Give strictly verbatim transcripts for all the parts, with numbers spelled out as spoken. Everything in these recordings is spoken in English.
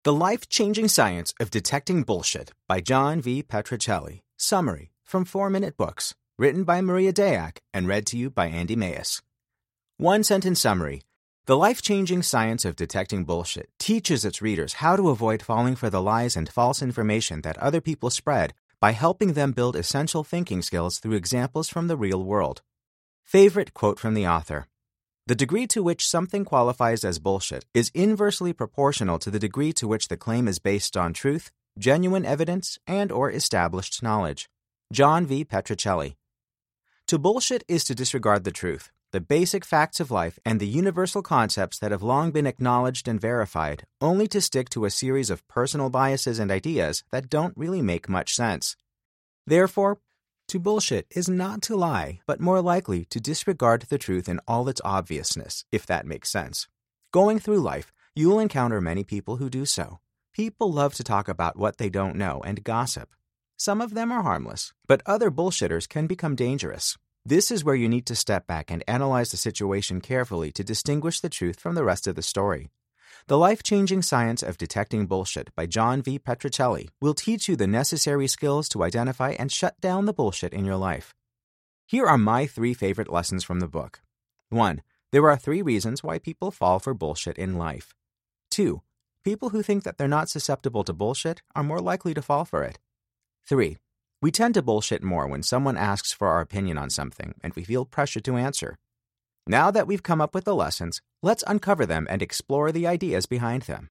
The Life-Changing Science of Detecting Bullshit by John V. Petrocelli. Summary from Four Minute Books. Written by Maria Dayak and read to you by Andy Mayes. One-sentence summary. The Life-Changing Science of Detecting Bullshit teaches its readers how to avoid falling for the lies and false information that other people spread by helping them build essential thinking skills through examples from the real world. Favorite quote from the author. The degree to which something qualifies as bullshit is inversely proportional to the degree to which the claim is based on truth, genuine evidence, and or established knowledge. John V. Petrocelli. To bullshit is to disregard the truth, the basic facts of life, and the universal concepts that have long been acknowledged and verified, only to stick to a series of personal biases and ideas that don't really make much sense. Therefore, to bullshit is not to lie, but more likely to disregard the truth in all its obviousness, if that makes sense. Going through life, you'll encounter many people who do so. People love to talk about what they don't know and gossip. Some of them are harmless, but other bullshitters can become dangerous. This is where you need to step back and analyze the situation carefully to distinguish the truth from the rest of the story. The Life-Changing Science of Detecting Bullshit by John V. Petrocelli will teach you the necessary skills to identify and shut down the bullshit in your life. Here are my three favorite lessons from the book. One. There are three reasons why people fall for bullshit in life. Two. People who think that they're not susceptible to bullshit are more likely to fall for it. Three. We tend to bullshit more when someone asks for our opinion on something and we feel pressure to answer. Now that we've come up with the lessons, let's uncover them and explore the ideas behind them.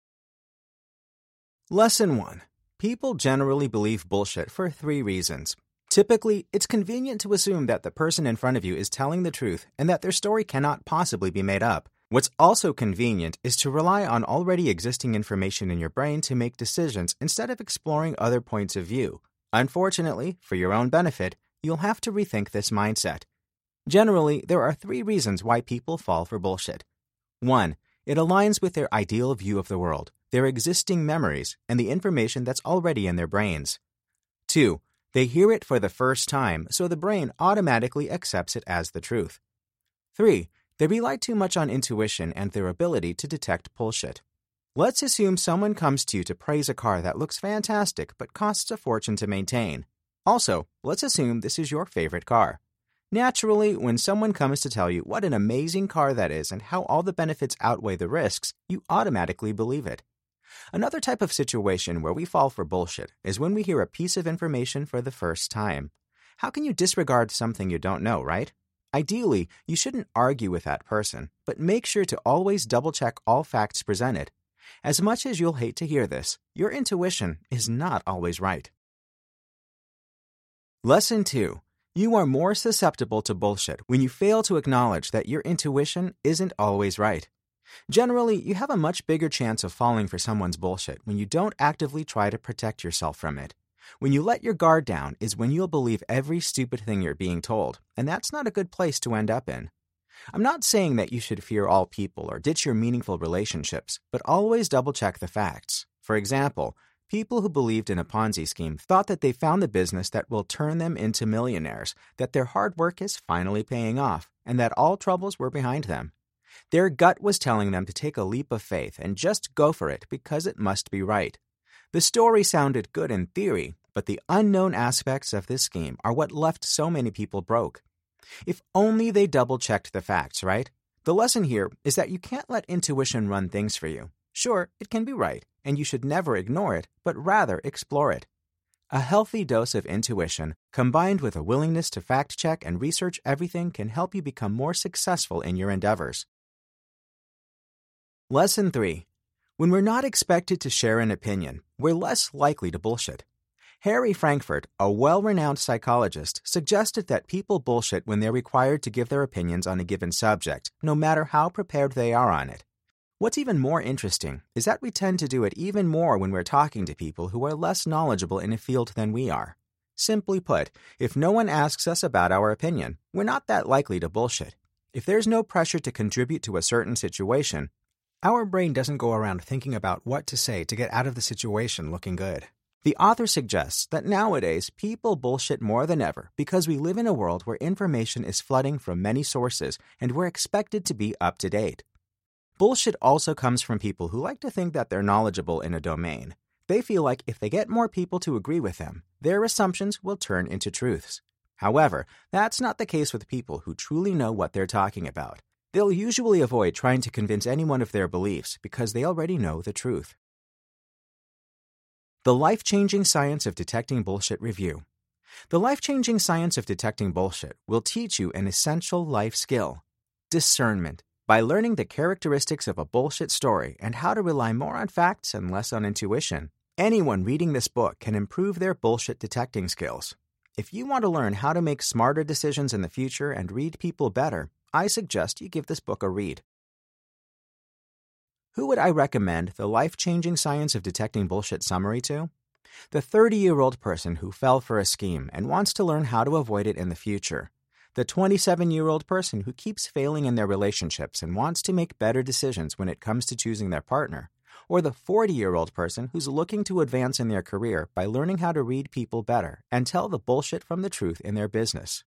Lesson one. People generally believe bullshit for three reasons. Typically, it's convenient to assume that the person in front of you is telling the truth and that their story cannot possibly be made up. What's also convenient is to rely on already existing information in your brain to make decisions instead of exploring other points of view. Unfortunately, for your own benefit, you'll have to rethink this mindset. Generally, there are three reasons why people fall for bullshit. One, it aligns with their ideal view of the world, their existing memories, and the information that's already in their brains. Two, they hear it for the first time, so the brain automatically accepts it as the truth. Three, they rely too much on intuition and their ability to detect bullshit. Let's assume someone comes to you to praise a car that looks fantastic but costs a fortune to maintain. Also, let's assume this is your favorite car. Naturally, when someone comes to tell you what an amazing car that is and how all the benefits outweigh the risks, you automatically believe it. Another type of situation where we fall for bullshit is when we hear a piece of information for the first time. How can you disregard something you don't know, right? Ideally, you shouldn't argue with that person, but make sure to always double-check all facts presented. As much as you'll hate to hear this, your intuition is not always right. Lesson two. You are more susceptible to bullshit when you fail to acknowledge that your intuition isn't always right. Generally, you have a much bigger chance of falling for someone's bullshit when you don't actively try to protect yourself from it. When you let your guard down is when you'll believe every stupid thing you're being told, and that's not a good place to end up in. I'm not saying that you should fear all people or ditch your meaningful relationships, but always double-check the facts. For example, people who believed in a Ponzi scheme thought that they found the business that will turn them into millionaires, that their hard work is finally paying off, and that all troubles were behind them. Their gut was telling them to take a leap of faith and just go for it because it must be right. The story sounded good in theory, but the unknown aspects of this scheme are what left so many people broke. If only they double-checked the facts, right? The lesson here is that you can't let intuition run things for you. Sure, it can be right, and you should never ignore it, but rather explore it. A healthy dose of intuition, combined with a willingness to fact-check and research everything, can help you become more successful in your endeavors. Lesson three. When we're not expected to share an opinion, we're less likely to bullshit. Harry Frankfurt, a well-renowned psychologist, suggested that people bullshit when they're required to give their opinions on a given subject, no matter how prepared they are on it. What's even more interesting is that we tend to do it even more when we're talking to people who are less knowledgeable in a field than we are. Simply put, if no one asks us about our opinion, we're not that likely to bullshit. If there's no pressure to contribute to a certain situation, our brain doesn't go around thinking about what to say to get out of the situation looking good. The author suggests that nowadays people bullshit more than ever because we live in a world where information is flooding from many sources and we're expected to be up to date. Bullshit also comes from people who like to think that they're knowledgeable in a domain. They feel like if they get more people to agree with them, their assumptions will turn into truths. However, that's not the case with people who truly know what they're talking about. They'll usually avoid trying to convince anyone of their beliefs because they already know the truth. The Life-Changing Science of Detecting Bullshit Review. The life-changing science of detecting bullshit will teach you an essential life skill: discernment. By learning the characteristics of a bullshit story and how to rely more on facts and less on intuition, anyone reading this book can improve their bullshit detecting skills. If you want to learn how to make smarter decisions in the future and read people better, I suggest you give this book a read. Who would I recommend the Life-Changing Science of Detecting Bullshit summary to? The thirty-year-old person who fell for a scheme and wants to learn how to avoid it in the future. The twenty-seven-year-old person who keeps failing in their relationships and wants to make better decisions when it comes to choosing their partner. Or the forty-year-old person who's looking to advance in their career by learning how to read people better and tell the bullshit from the truth in their business.